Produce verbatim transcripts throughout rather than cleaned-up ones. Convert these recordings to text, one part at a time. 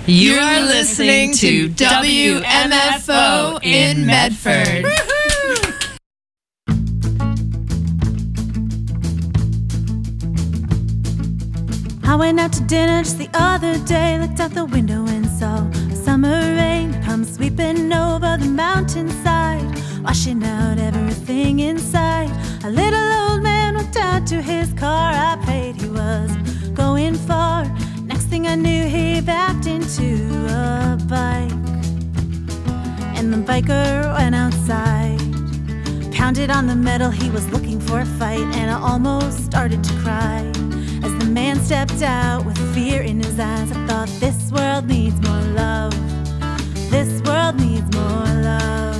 You are listening to W M F O in Medford. I went out to dinner just the other day, looked out the window and saw a summer rain come sweeping over the mountainside, washing out everything inside. A little old man walked out to his car. I prayed he was going far. Next thing I knew, he backed into a bike, and the biker went outside, pounded on the metal. He was looking for a fight, and I almost started to cry as the man stepped out with fear in his eyes. I thought, this world needs more love. This world needs more love.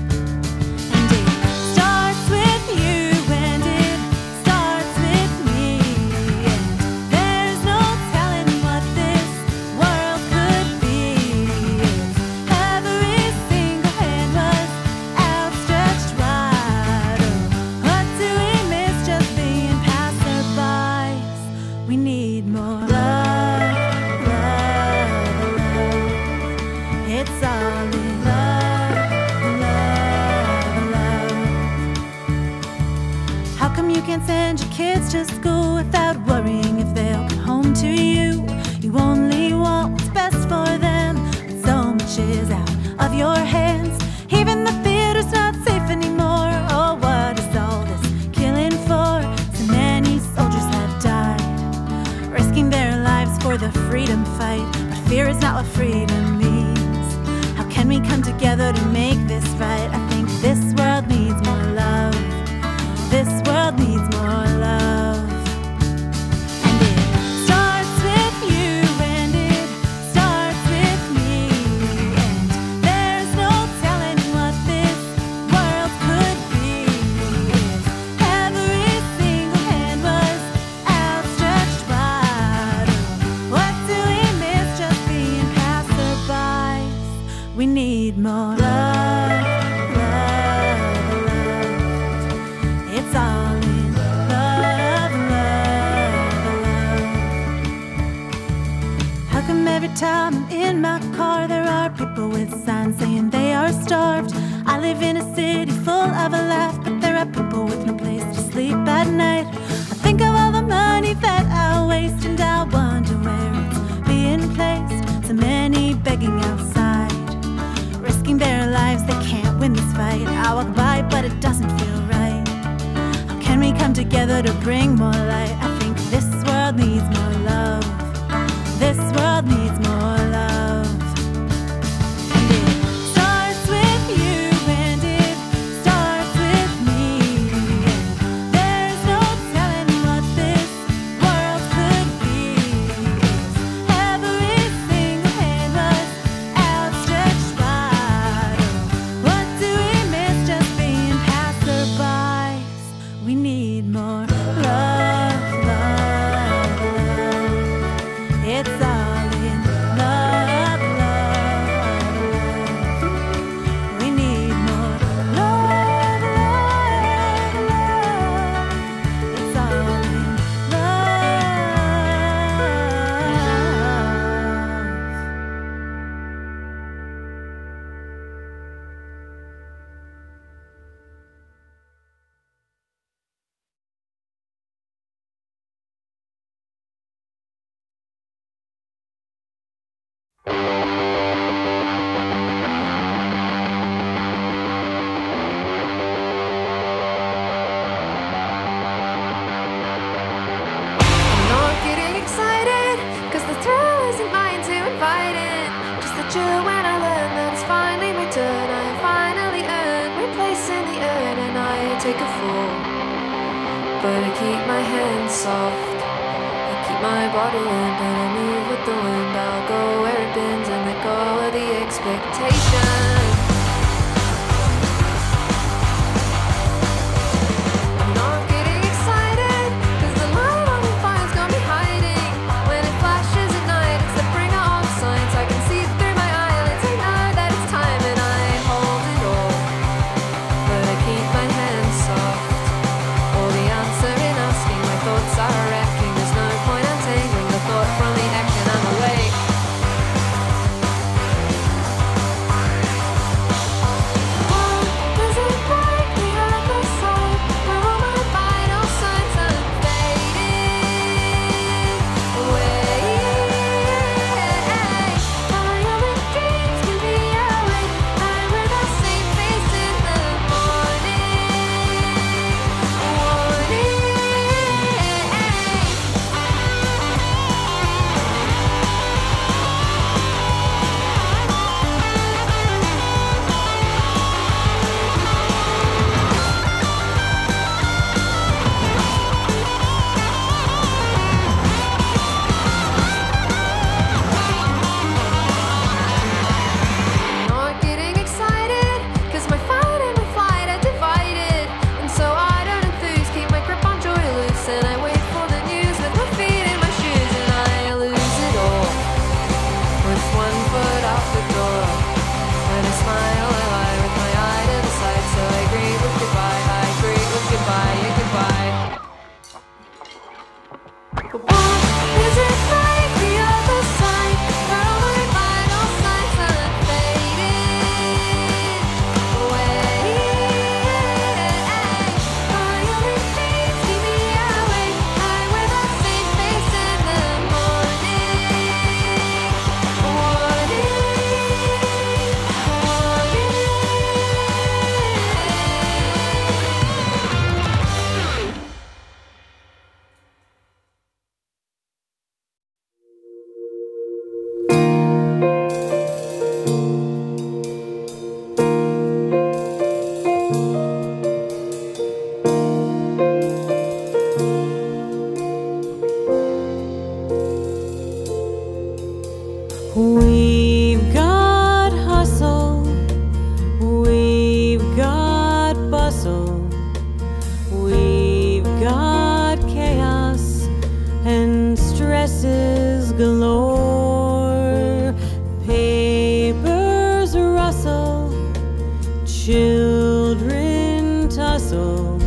And it starts with you, and it starts with me. And there's no telling what this world could be if every single hand was outstretched wide. Oh, what do we miss just being passerbys? We need more love, love, love. It's all in love, love, love. How come you can't send your kids to school without worrying if they'll come home to you? You only want what's best for them, but so much is out of your hands. Even the theater's not safe anymore. Oh, what is all this killing for? So many soldiers have died, risking their lives for the freedom fight. But fear is not what freedom means. How can we come together to make this right? I think this world needs more love. This world needs more love. And it starts with you, and it starts with me. And there's no telling what this world could be if every single hand was outstretched wide. What do we miss just being passerbys? We need more love, love, love. It's all in love, love, love. How come every time I'm in my car there are people with signs saying they are starved? I live in a city full of a laugh, but there are people with no place to sleep at night. I think of all the money that I waste, and I wonder where it's being placed. So many begging outside, risking their lives, they can't win this fight. I walk by, but it doesn't feel right. How can we come together to bring more light? I think this world needs more love. This world needs more love. And it starts with you, and it starts with me. And there's no telling what this world could be if every single hand was outstretched wide. Oh, what do we miss just being passerbys? We need more love, love, love. It's all in love, love, love. We need more love, love, love. It's all in love. I'm not getting excited, cause the thrill isn't mine to invite it. Just the chill when I learn that it's finally my turn. I have finally earned my place in the urn, and I take a fall. But I keep my hands soft, I keep my body limp, and I move with the wind. I'll go where it bends and let go of the expectation. I'm not getting excited, cause the light on the fire's got me hiding. When it flashes at night, it's the bringer of signs. I can see through my eyelids, I know that it's time, and I hold it all. But I keep my hands soft. All the answer in asking, my thoughts are wrecking. There's no point untangling the thought from the action. I'm awake. We've got hustle, we've got bustle, we've got chaos and stresses galore. Papers rustle, children tussle.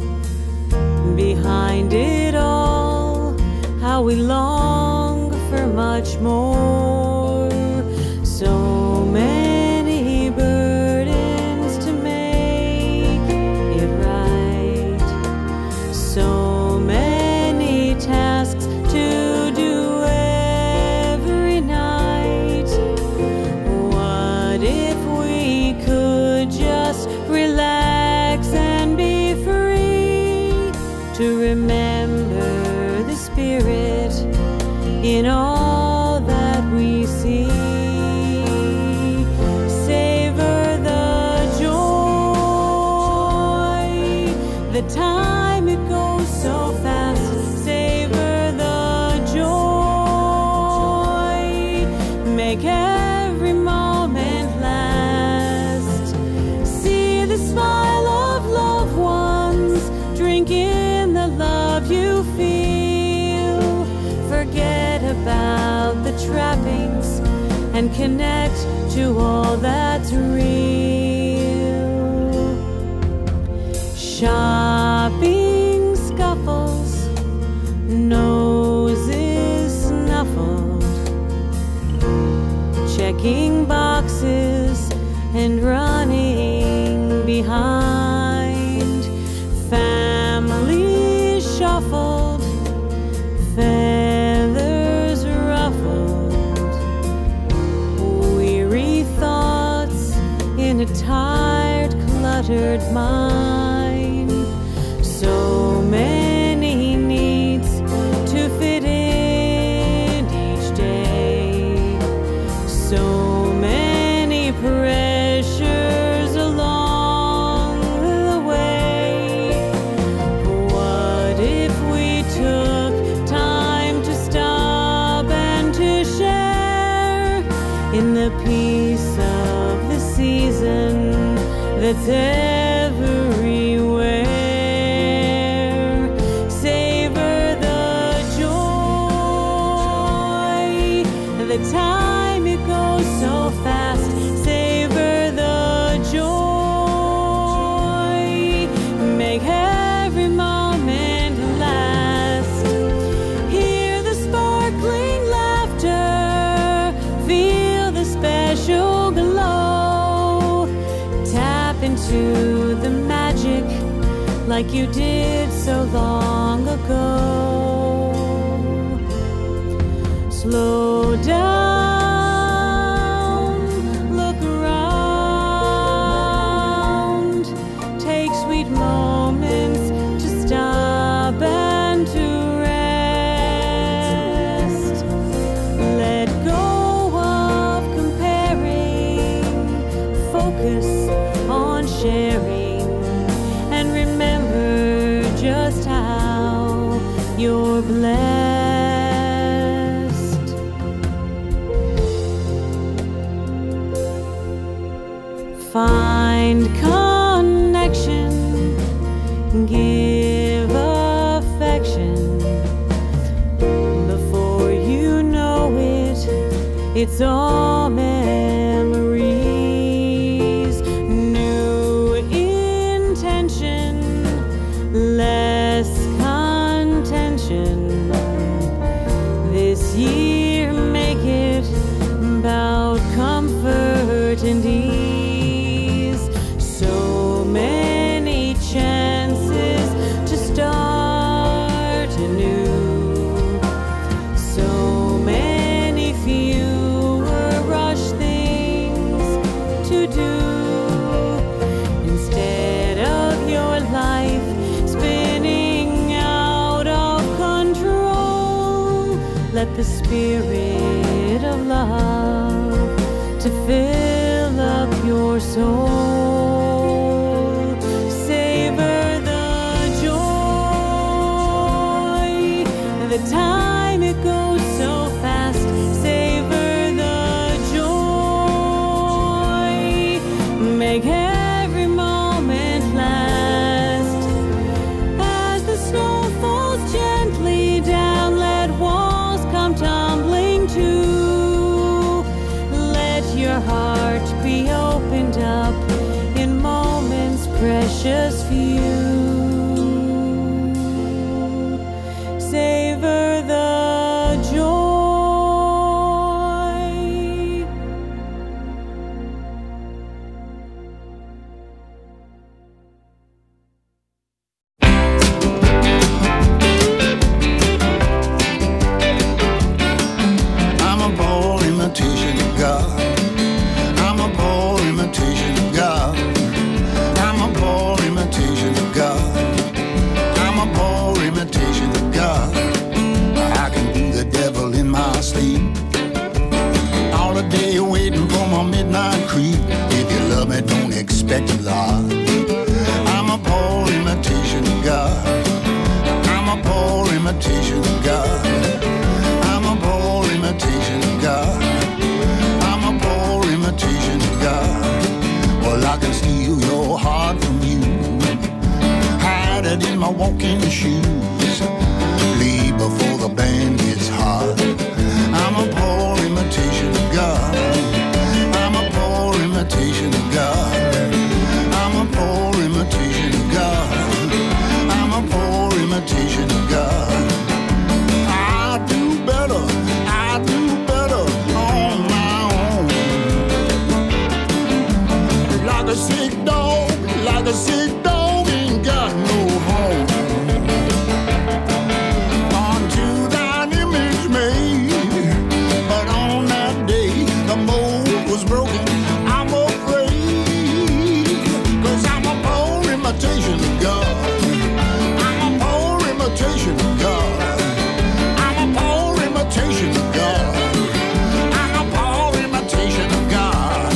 Behind it all, how we long for much more. So many burdens to make it right, so many tasks to do every night. What if we could just relax and be free to remember the spirit in all that we see? Savor the joy, the time it goes so fast. Savor the joy, make every moment last. See the smile of loved ones, drink in the love you feel. Forget about the trappings and connect to all that's real. Shopping scuffles, noses snuffled, checking boxes and running behind. Family shuffled, feathers ruffled, weary thoughts in a tired, cluttered mind. So many needs to fit in each day, so many pressures along the way. What if we took time to stop and to share in the peace of the season that's everywhere? Savor the joy, the time it goes so fast. Savor the joy, make every moment last. Hear the sparkling laughter, feel the special glow. Tap into the magic like you did so long ago. Slow down, look around, take sweet moments to stop and to rest. Let go of comparing, focus on sharing, and remember just how you're blessed. Find connection, give affection. Before you know it, it's all memories. New intention, less contention. This year make it about comfort and ease. So many chances to start anew, so many fewer rush things to do. Instead of your life spinning out of control, let the spirit of love to fill up your soul. Savor the joy, the time it goes so fast. Savor the precious few. Savor the joy. I'm a poor imitation of God. I'm a poor imitation of God. I'm a poor imitation of God. I'm a poor imitation of God. I can do the devil in my sleep. All the day waiting for my midnight creep. If you love me, don't expect a lot. I'm a poor imitation of God. I'm a poor imitation of God. I'm a poor imitation of God. I'm a poor imitation of God. Well, I can steal your heart from you, hide it in my walking shoes, leave before the band gets hot. I'm a poor imitation of God. I'm a poor imitation of God. I'm a poor imitation of God. I'm a poor imitation of God. I do better, I do better on my own. Like a sick dog, like a sick dog ain't got no home. Unto thine image made, but on that day the mold was broken. I'm afraid, cause I'm a poor imitation of God. I'm a poor imitation of God. I'm a poor imitation of God. I'm a poor imitation of God.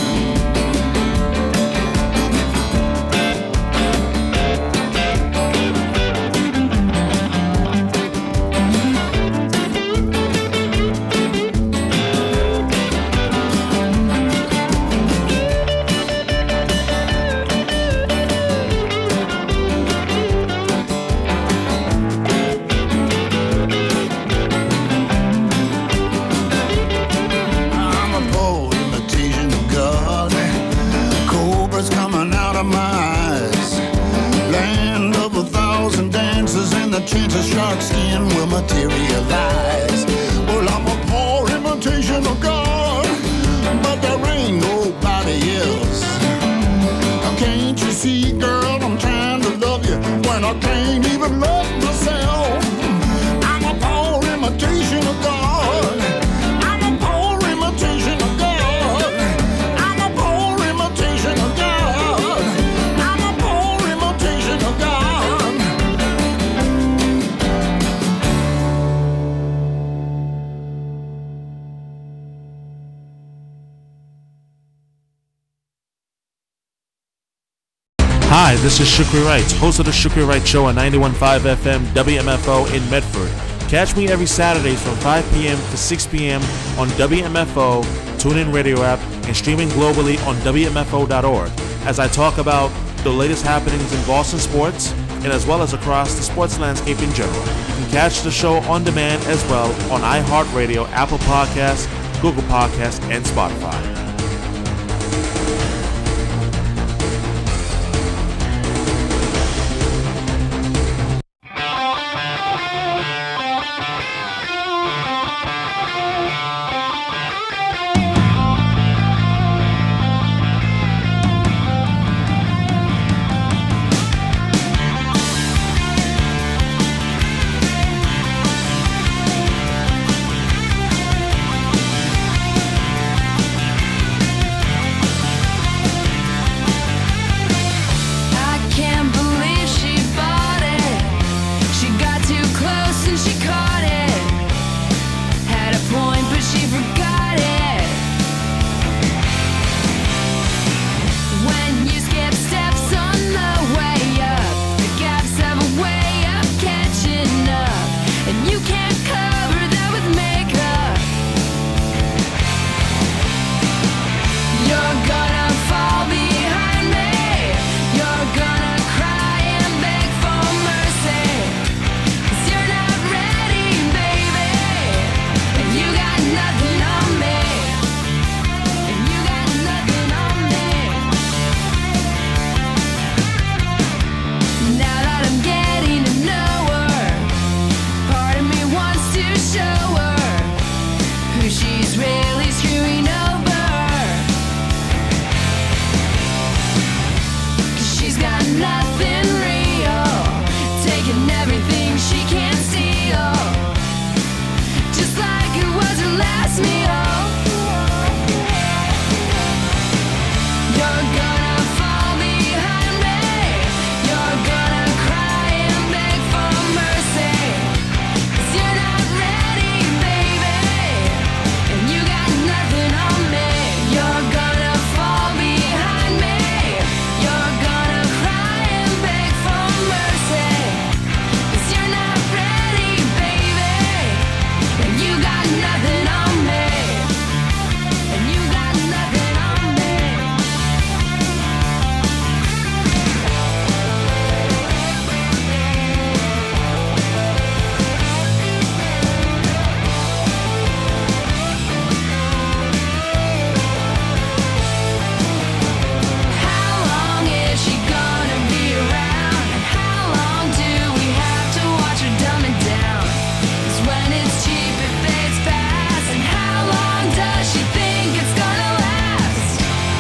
I'm a poor imitation of God. Cobras coming out of my eyes. Land of a thousand dances, and the chance of shark skin will materialize. Well, I'm a poor imitation of God, but there ain't nobody else. Can't you see, girl, I'm trying to love you when I can't even love myself. I'm a poor imitation of God. I'm a poor imitation of God. I'm a poor imitation of God. I'm a poor imitation of God. Hi, this is Shukri Wright, host of the Shukri Wright Show on ninety-one point five F M W M F O in Medford. Catch me every Saturdays from five p.m. to six p.m. on W M F O, TuneIn Radio app, and streaming globally on W M F O dot org as I talk about the latest happenings in Boston sports and as well as across the sports landscape in general. You can catch the show on demand as well on iHeartRadio, Apple Podcasts, Google Podcasts, and Spotify. she's really screwing over. 'Cause she's got nothing real, taking everything she can't steal, just like it was her last meal. You're gonna fall behind me, you're gonna cry and beg for mercy, 'cause you're not ready, baby, and you got nothing on me. You're gonna fall behind me, you're gonna cry and beg for mercy, 'cause you're not ready, baby, and you got nothing on me, and you got nothing on me. How long is she gonna be around? And how long do we have to watch her dumbing down? 'Cause when it's cheap it fades fast. And how long does she think it's gonna last?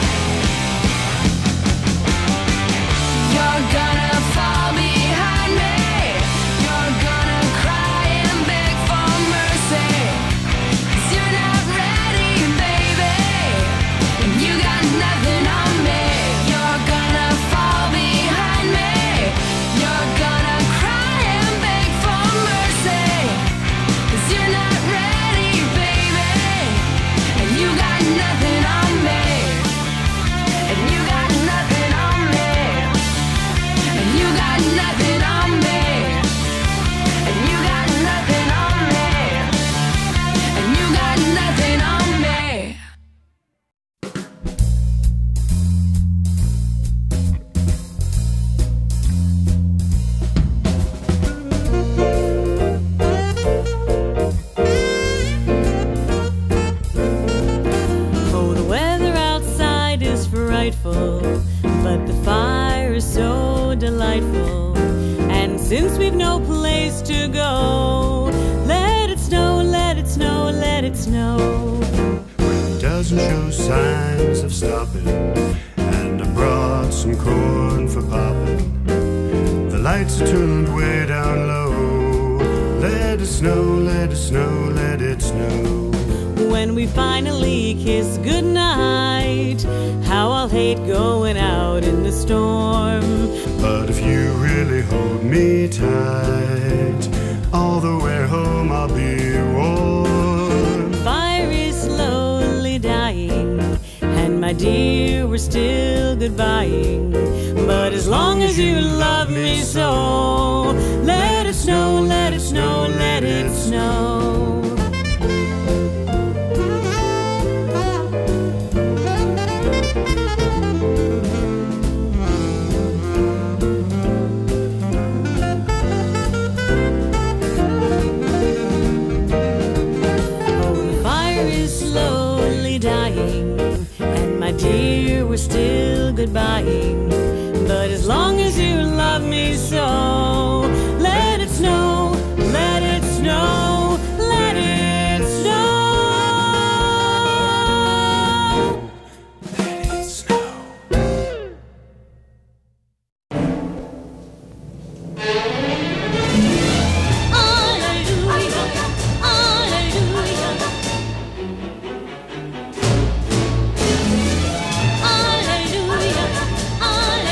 You're gonna fall behind me, you're gonna cry and beg for mercy, 'cause you're not ready, baby, and you got nothing on me. You're gonna fall behind me, you're gonna cry and beg for mercy, 'cause you're not ready, baby, and you got nothing on me, and you got nothing on me, and you got nothing on me, and you got nothing on me, and you got nothing on me. Oh, the weather outside is frightful, but the fire is so delightful. And since we've no place to go, let it snow, let it snow, let it snow. It doesn't show signs of stopping, and I brought some corn for popping. The lights are tuned way down low. Let it snow, let it snow, let it snow. When we finally kiss goodnight, how I'll hate going out in the storm. But if you really hold me tight, all the way home I'll be warm. Fire is slowly dying, and my dear, we're still goodbying. But as long as you love me so, let it snow, let it snow, let it snow. Oh, the fire is slowly dying, and my dear, we're still goodbying. But as long as you love me so, let it snow, let it snow, let it snow. Let it snow. Alleluia, alleluia,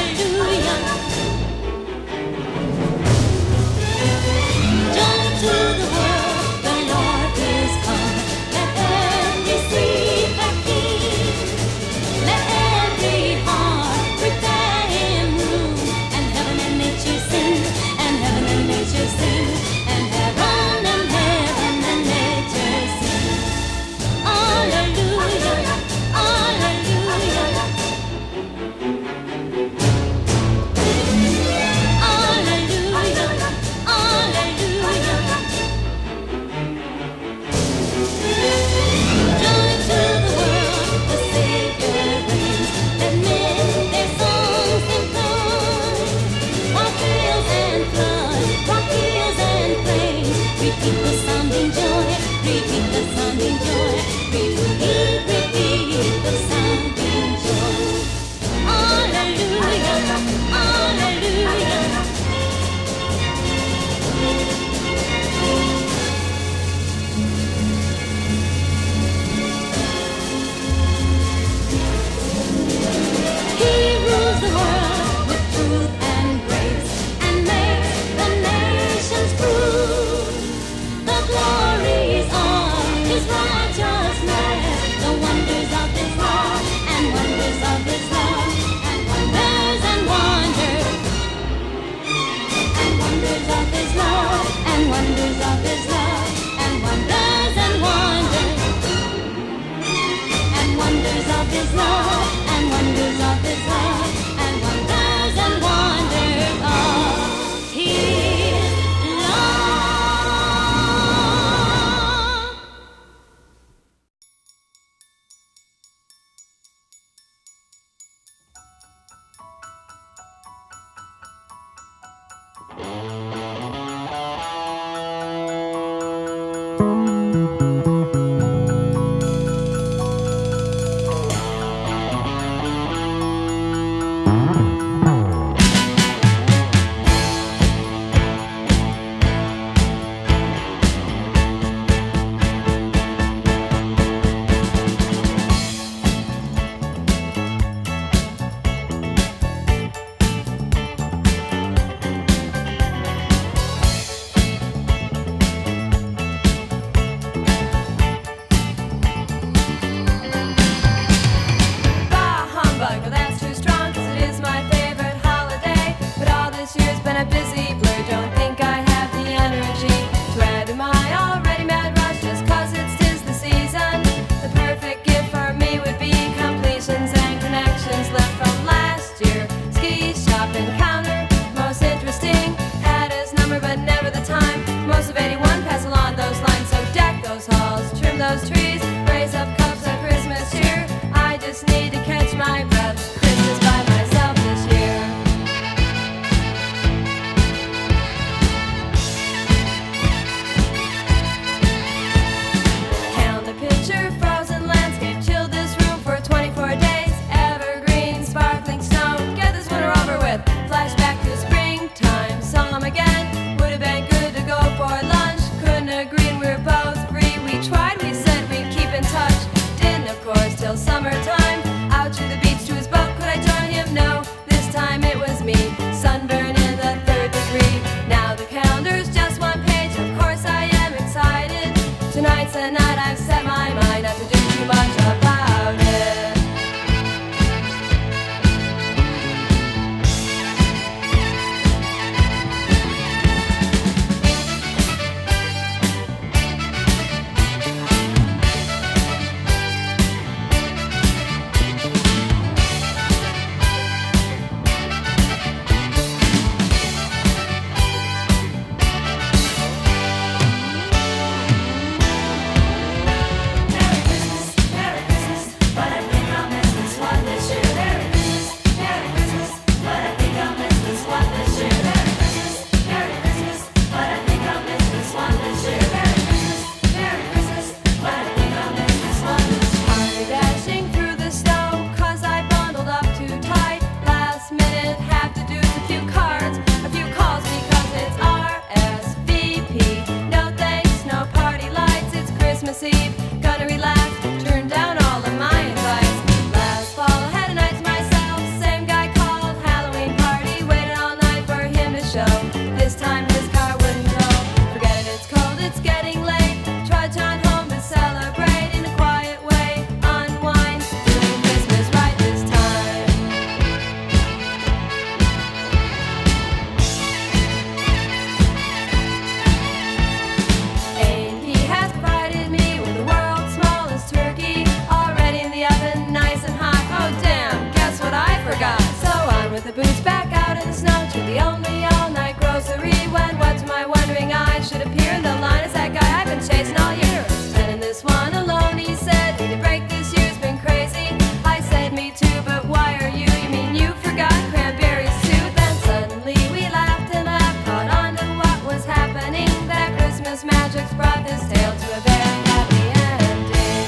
the boots back out in the snow to the only all-night grocery. When what to my wondering eyes should appear in the line is that guy I've been chasing all year. Spending this one alone, he said. Need a break, this year's been crazy. I said me too, but why are you? You mean you forgot cranberries too? Then suddenly we laughed and laughed, caught on to what was happening. That Christmas magic's brought this tale to a very happy ending.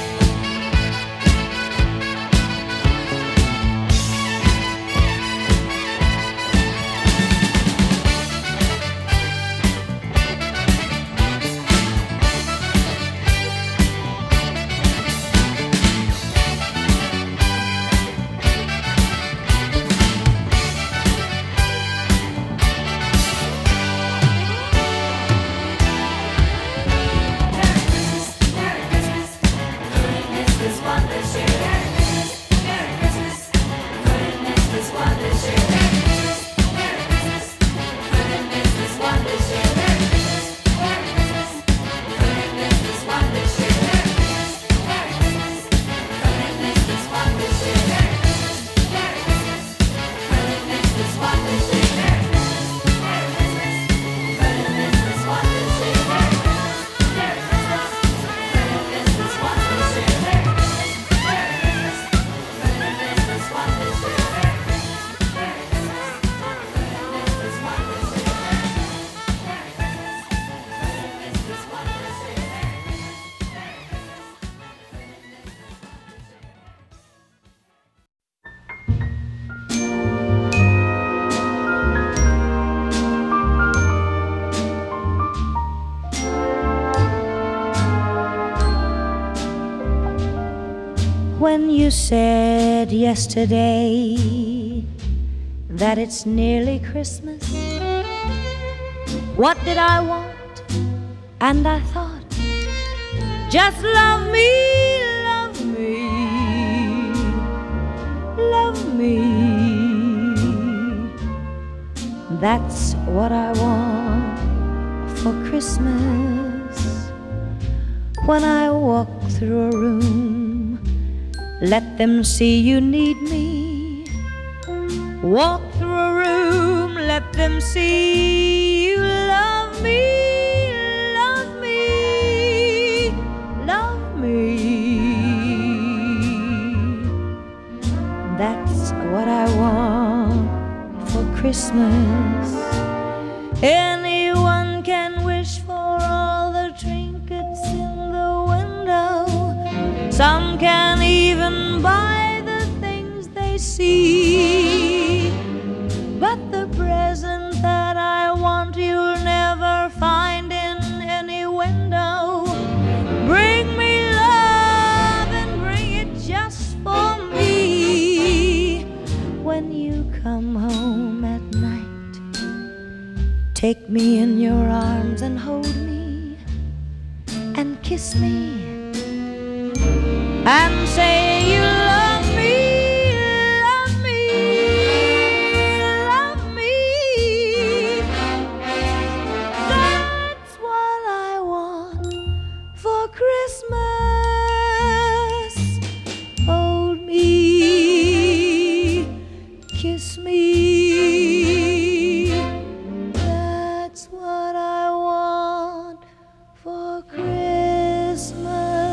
When you said yesterday that it's nearly Christmas, what did I want? And I thought, just love me, love me, love me. That's what I want for Christmas. When I walk through a room, let them see you need me. Walk through a room, let them see you love me, love me, love me. That's what I want for Christmas. Anyone can wish for all the trinkets in the window. Some can even buy the things they see. But the present that I want you'll never find in any window. Bring me love and bring it just for me. When you come home at night, take me in your arms and hold me and kiss me and say you love me, love me, love me. That's what I want for Christmas. Hold me, kiss me. That's what I want for Christmas.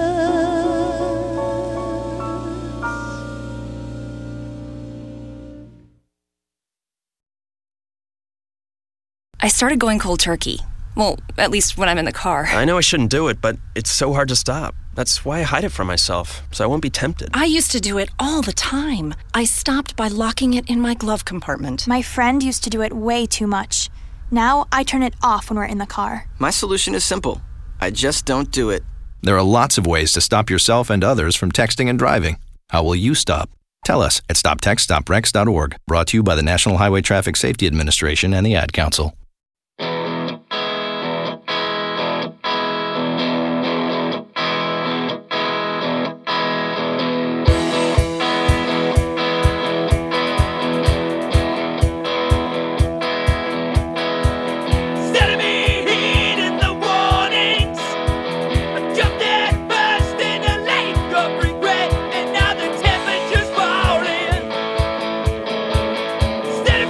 I started going cold turkey. Well, at least when I'm in the car. I know I shouldn't do it, but it's so hard to stop. That's why I hide it from myself, so I won't be tempted. I used to do it all the time. I stopped by locking it in my glove compartment. My friend used to do it way too much. Now I turn it off when we're in the car. My solution is simple. I just don't do it. There are lots of ways to stop yourself and others from texting and driving. How will you stop? Tell us at stop text stop rex dot org. Brought to you by the National Highway Traffic Safety Administration and the Ad Council. Instead of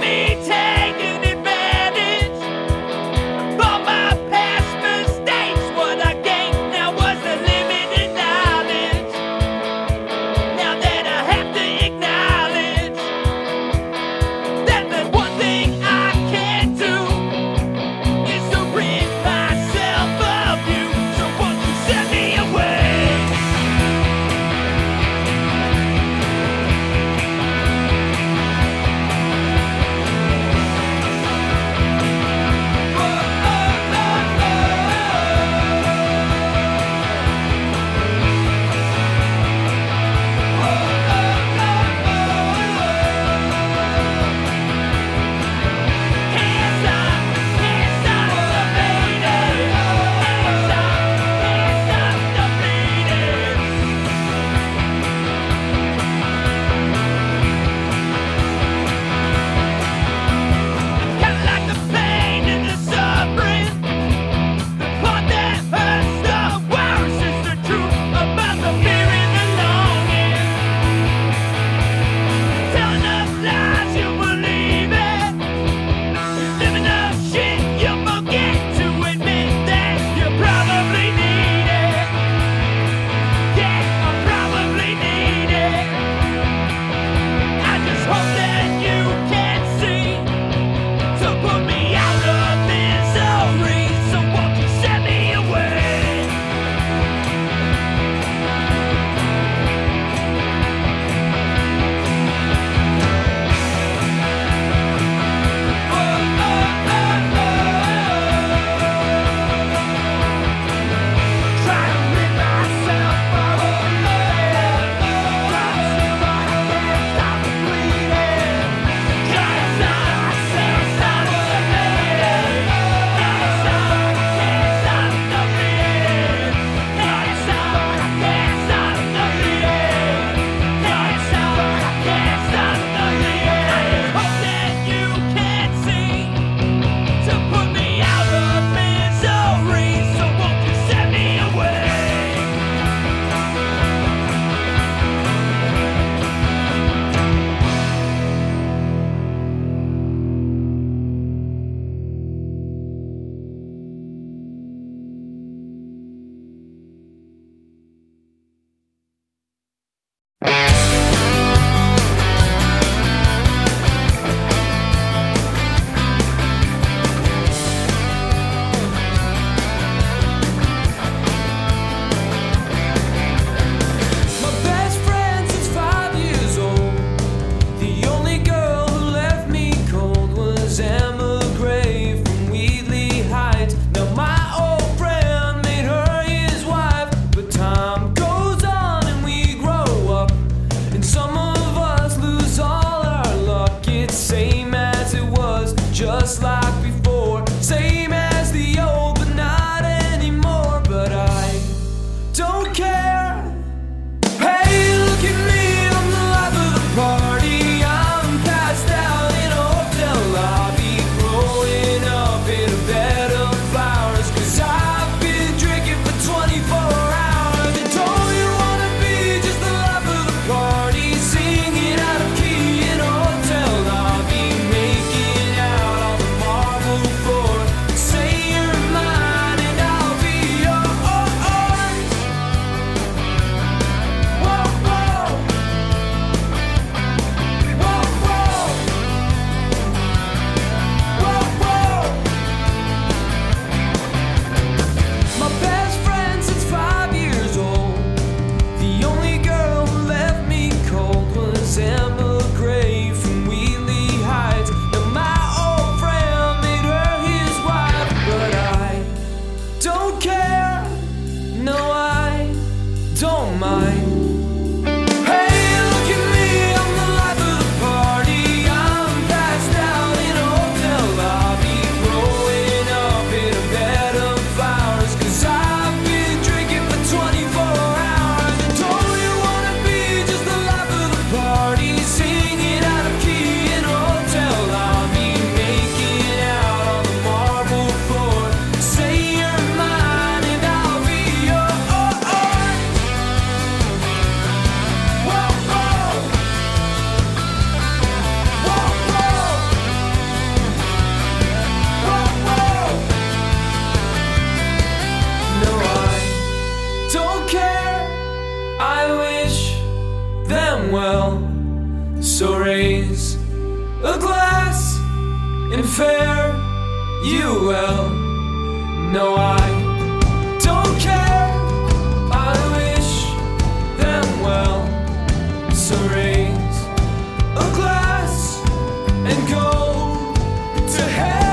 them well. So raise a glass and fare you well. No, I don't care, I wish them well. So raise a glass and go to hell.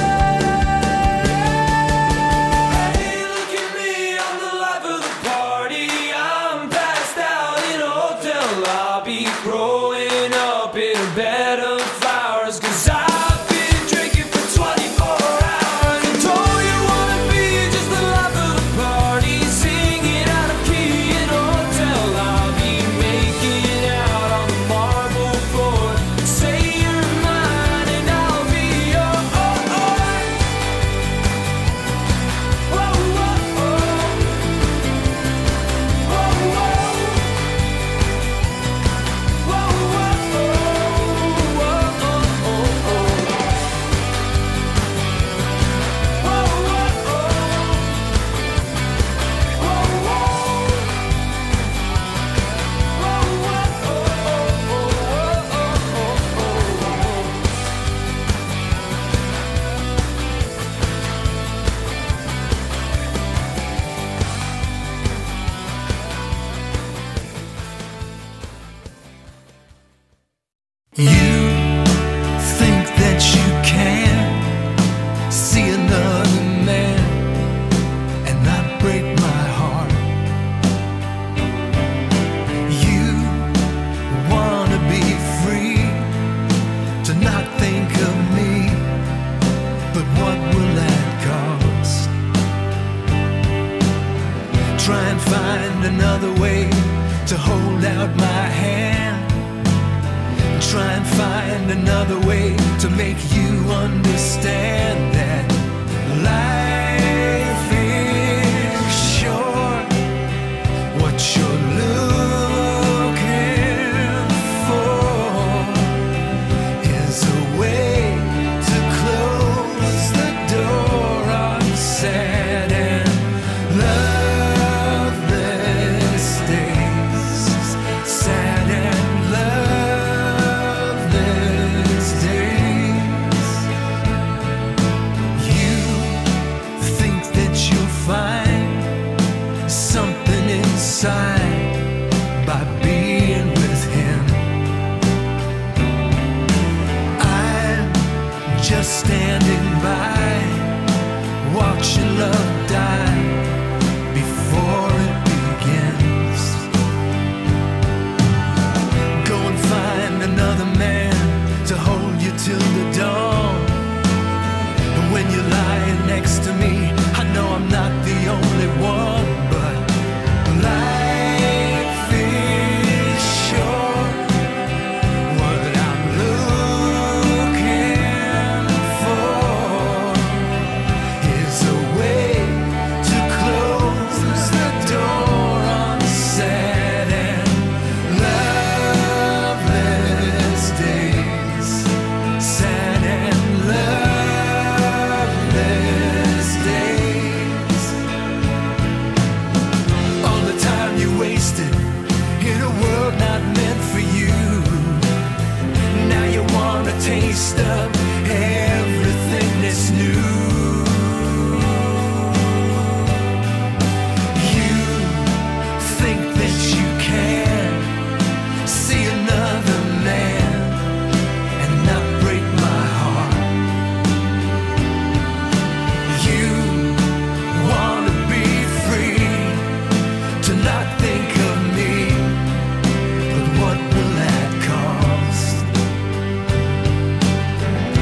Hey, look at me, I'm the life of the party. I'm passed out in a hotel lobby, growing up in a bed of flowers, 'cause I've been drinking for twenty-four hours. And don't you wanna be just the life of the party, singing out of key in a hotel lobby, making out on the marble floor. Say you're mine and I'll be yours. Whoa, whoa, whoa. Whoa, whoa. Whoa, whoa, whoa, whoa, whoa. Whoa, whoa, whoa. Whoa, You think that you can see another man and not break my heart. You wanna be free to not think of me, but what will that cost? Try and find another way to hold out my hand. Try and find another way to make you understand that life is short. What you're looking for is a way to close the door on sad and loveless days. Sad and loveless days. You think that you'll find something inside by being with him. I'm just standing by, watching love die before it begins. Go and find another man to hold you till the dawn. And when you're lying next to me, I know I'm not the only one, but life is short. What I'm looking for is a way to close the door on sad and loveless days. Sad and loveless days. All the time you wasted in a world not meant for you. Now you want a taste of everything that's new. You think that you can see another man and not break my heart. You wanna be free to not think of me, but what will that cost?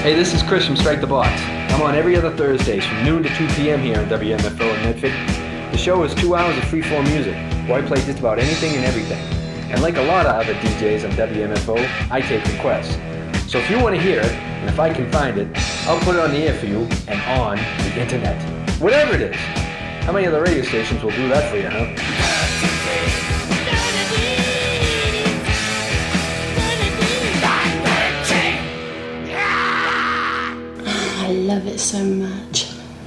Hey, this is Chris from Strike the Box. I'm on every other Thursdays from noon to two p.m. here on W M F O in Medford. The show is two hours of free-form music, where I play just about anything and everything. And like a lot of other D Js on W M F O, I take requests. So if you want to hear it, and if I can find it, I'll put it on the air for you and on the internet. Whatever it is. How many other radio stations will do that for you, huh? I love it so much.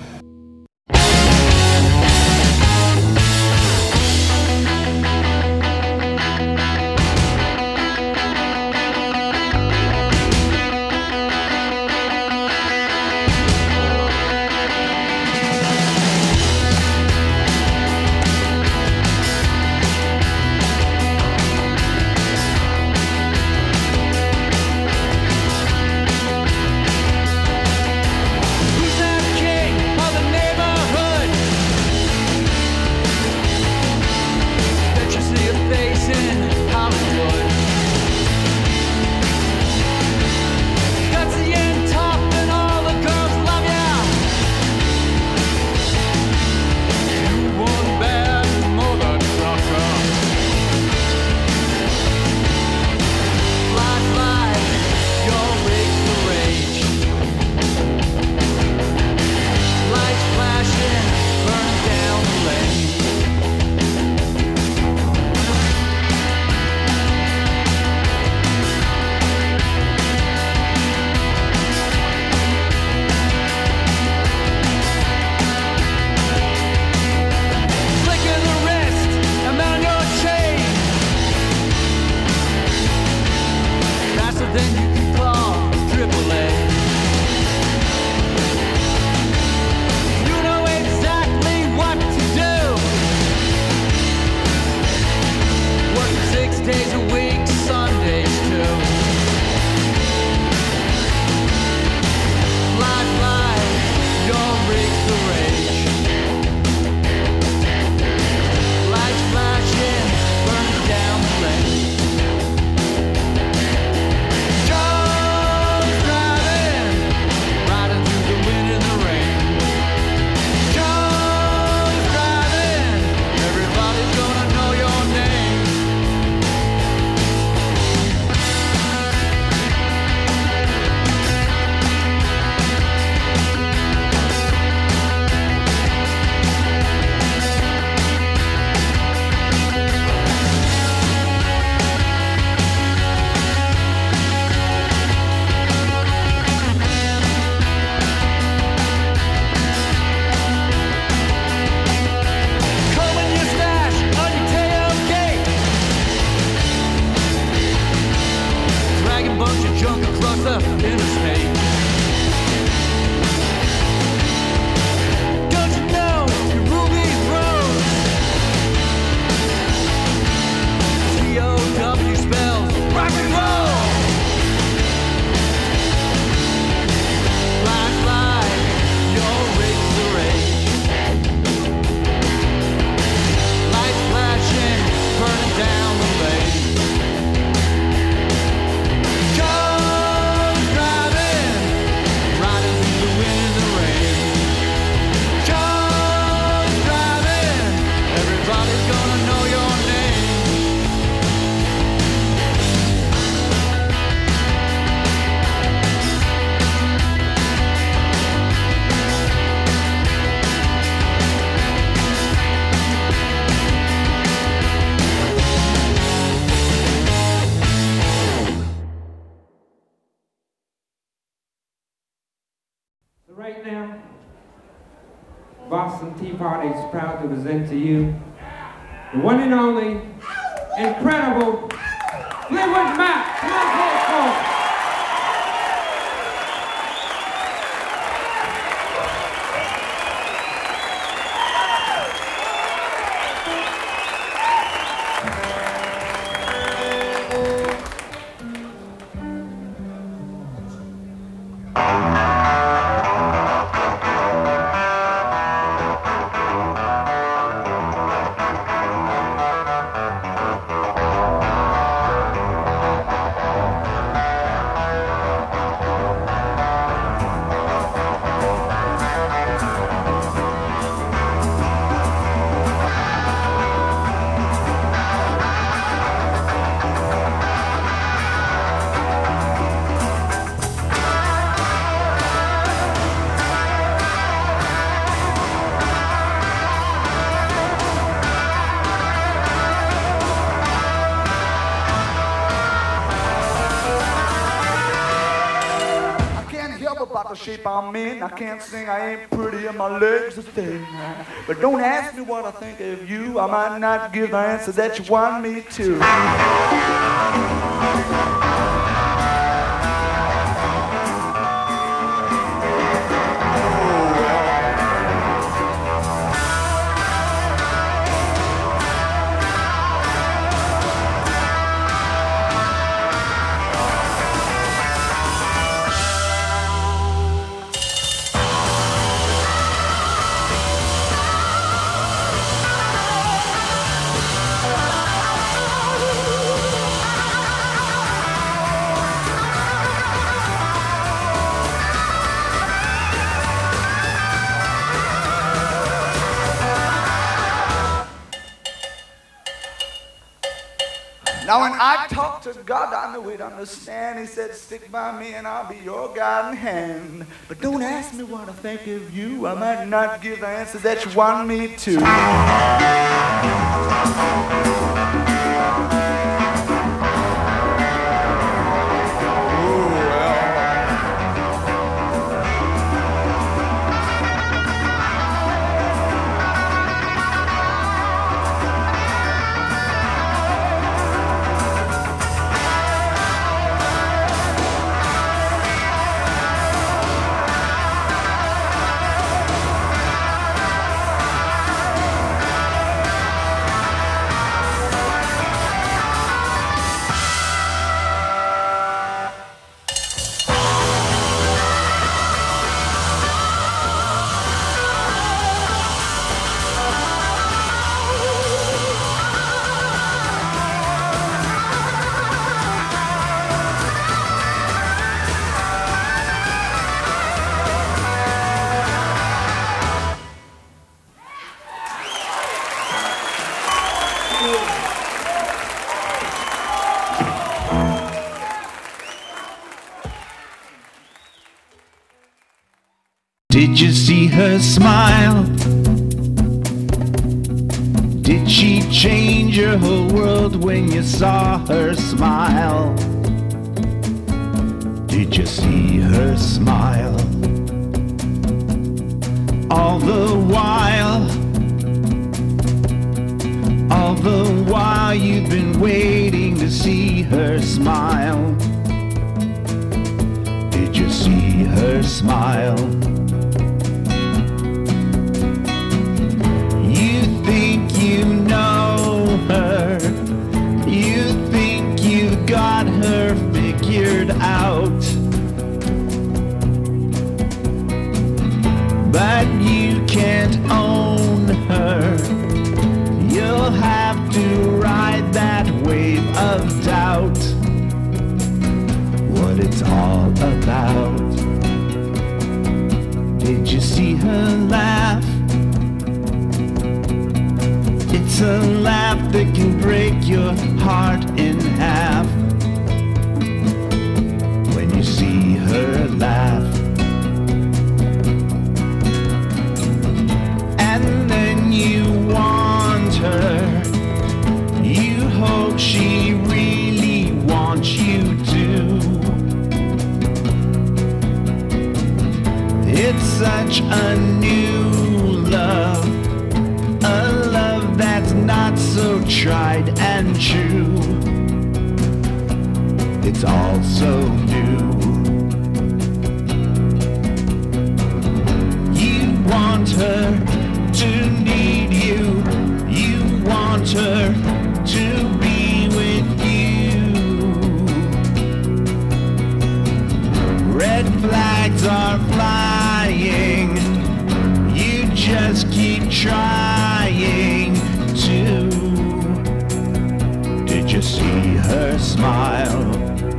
Right now, Boston Tea Party is proud to present to you the one and only, incredible Fleetwood Mac. Come on, folks. up about the shape I'm in. I can't sing, I ain't pretty, and my legs are thin. But don't ask me what I think of you. I might not give the answer that you want me to. Now when I talked to God, I knew he'd understand. He said, stick by me and I'll be your guiding hand. But don't ask me what I think of you. I might not give the answer that you want me to. Did you see her smile? Did she change your whole world when you saw her smile? Did you see her smile? All the while, all the while you've been waiting to see her smile. Did you see her smile? You know her, you think you got her figured out, but you can't own her. You'll have to ride that wave of doubt, what it's all about. Did you see her laugh? It's a laugh that can break your heart in half. When you see her laugh, and then you want her, you hope she really wants you to. It's such a new love, a love that's not so tried and true. It's all so new. You want her to need you. You want her to be with you. Red flags are flying. You just keep trying to. Did you see her smile?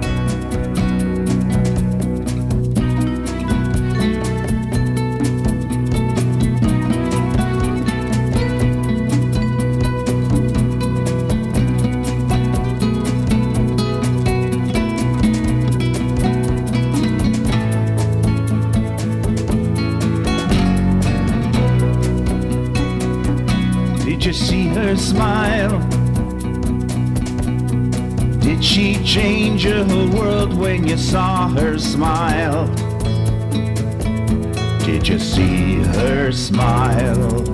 Did you see her smile? Did she change your whole world when you saw her smile? Did you see her smile?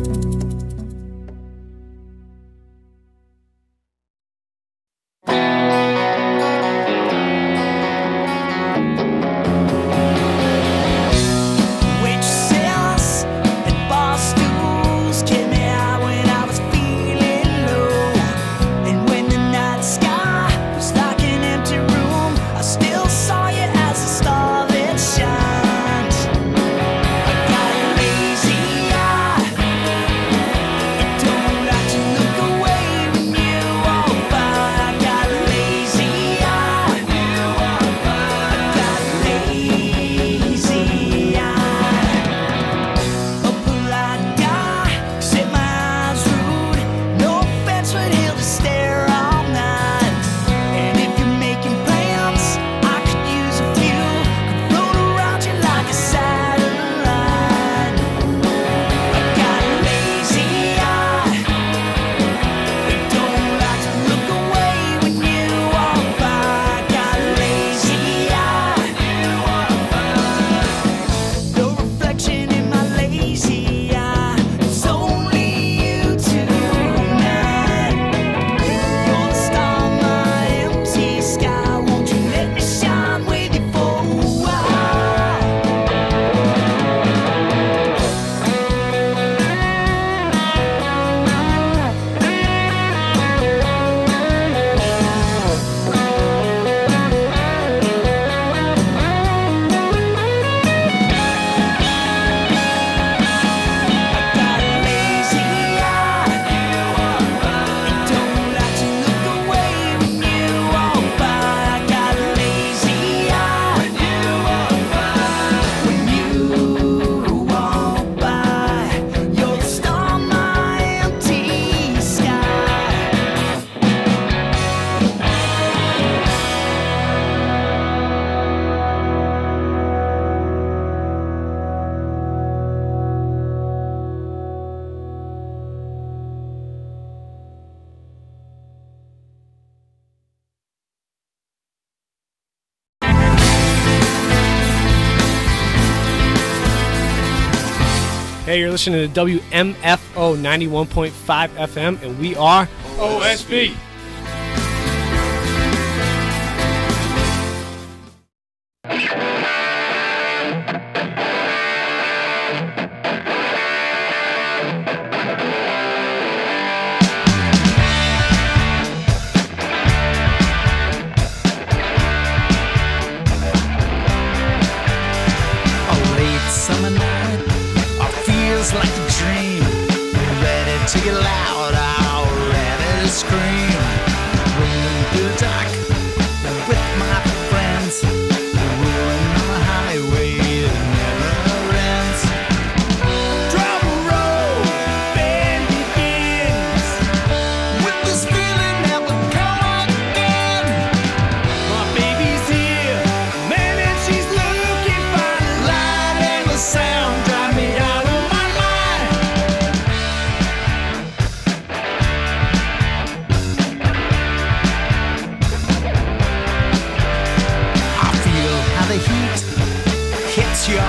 Hey, you're listening to W M F O ninety-one point five F M, and we are O S B. Like a dream, ready to get loud, I'm ready to scream.